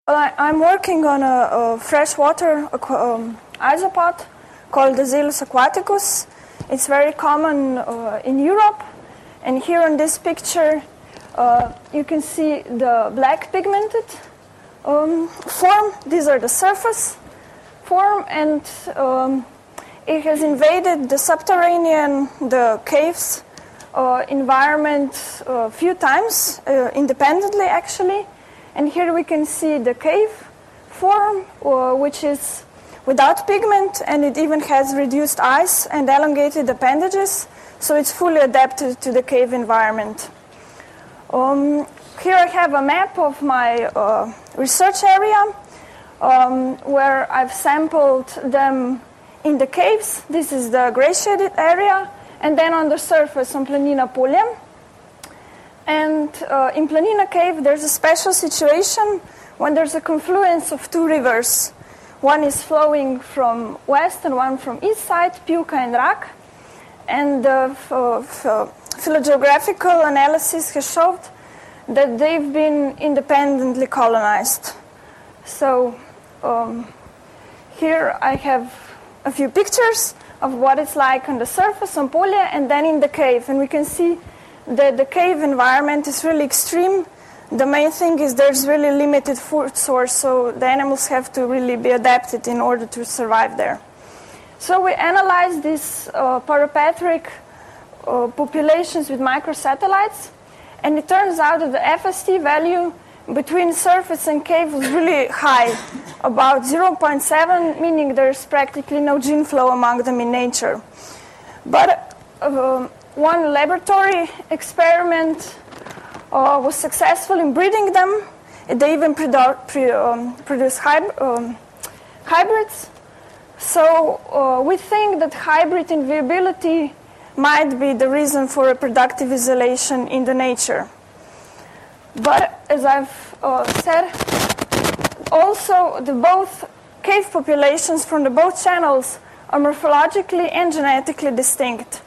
I'm working on a freshwater isopod called the Zilus aquaticus. It's very common in Europe. And here in this picture, you can see the black pigmented form. These are the surface form, and it has invaded the subterranean, the caves environment a few times, independently actually. And here we can see the cave form, which is without pigment, and it even has reduced eyes and elongated appendages, so it's fully adapted to the cave environment. Here I have a map of my research area, where I've sampled them in the caves. This is the gray shaded area, and then on the surface on Planina Polje. And in Planina Cave, there's a special situation when there's a confluence of two rivers. One is flowing from west and one from east side, Pivka and Rak. And the phylogeographical analysis has showed that they've been independently colonized. So here I have a few pictures of what it's like on the surface on Polje and then in the cave. And we can see that the cave environment is really extreme. The main thing is there's really limited food source, so the animals have to really be adapted in order to survive there. So we analyzed these parapatric populations with microsatellites, and it turns out that the FST value between surface and cave was really high, about 0.7, meaning there's practically no gene flow among them in nature. But one laboratory experiment was successful in breeding them. They even produce hybrids. So we think that hybrid inviability might be the reason for reproductive isolation in the nature. But as I've said, also the both cave populations from the both channels are morphologically and genetically distinct.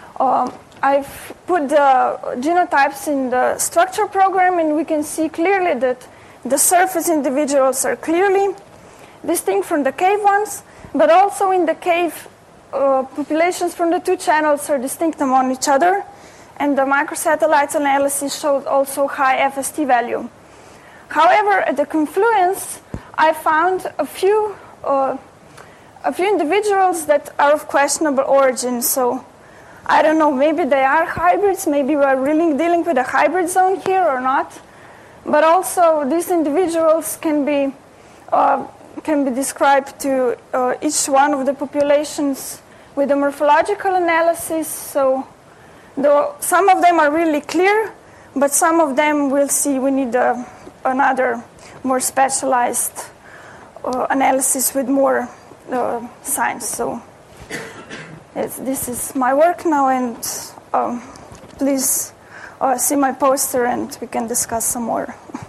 I've put the genotypes in the structure program, and we can see clearly that the surface individuals are clearly distinct from the cave ones, but also in the cave populations from the two channels are distinct among each other, and the microsatellites analysis showed also high FST value. However, at the confluence, I found a few individuals that are of questionable origin. So I don't know, maybe they are hybrids, maybe we're really dealing with a hybrid zone here or not. But also these individuals can be described to each one of the populations with a morphological analysis. So some of them are really clear, but some of them we'll see we need another more specialized analysis with more science. So this is my work now, and please see my poster and we can discuss some more.